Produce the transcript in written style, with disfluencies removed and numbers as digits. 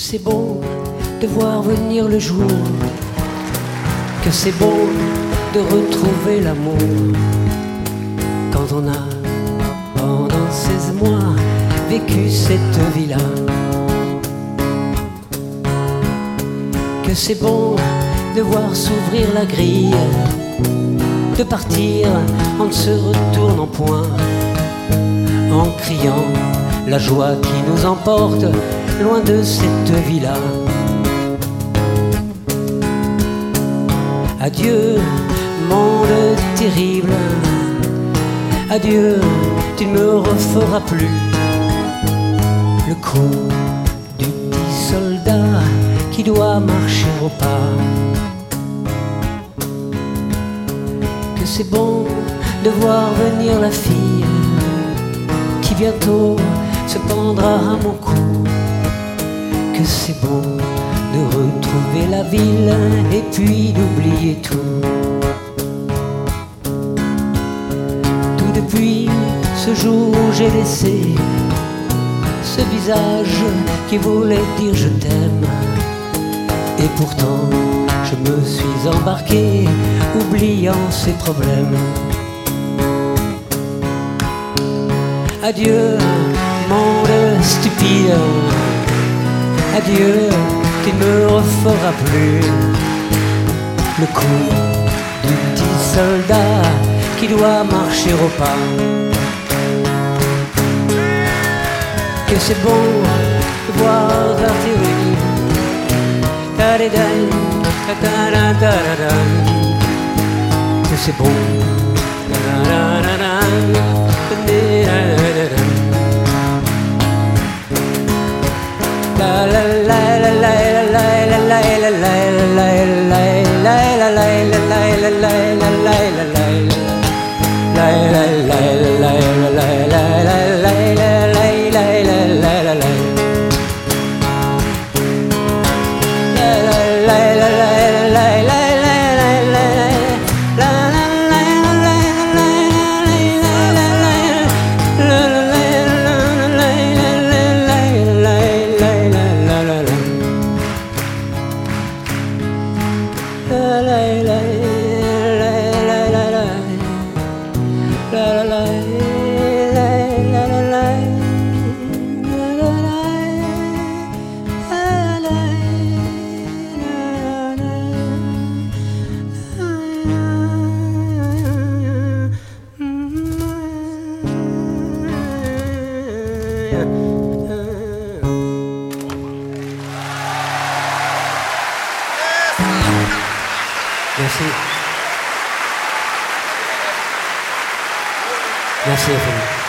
c'est beau de voir venir le jour, que c'est beau de retrouver l'amour, quand on a, pendant 16 mois, vécu cette vie-là. Que c'est bon de voir s'ouvrir la grille, de partir en ne se retournant point, en criant la joie qui nous emporte loin de cette vie-là. Adieu, monde terrible, adieu, tu ne me referas plus le coup du petit soldat qui doit marcher au pas. Que c'est bon de voir venir la fille qui bientôt se pendra à mon cou. Que c'est bon de retrouver la ville et puis d'oublier tout. Tout depuis ce jour où j'ai laissé ce visage qui voulait dire je t'aime. Et pourtant je me suis embarqué, oubliant ses problèmes. Adieu, monde stupide, adieu, tu ne me referas plus le coup du petit soldat qui doit marcher au pas. Que c'est bon de voir t'arriver, que c'est bon. Merci. Merci infiniment.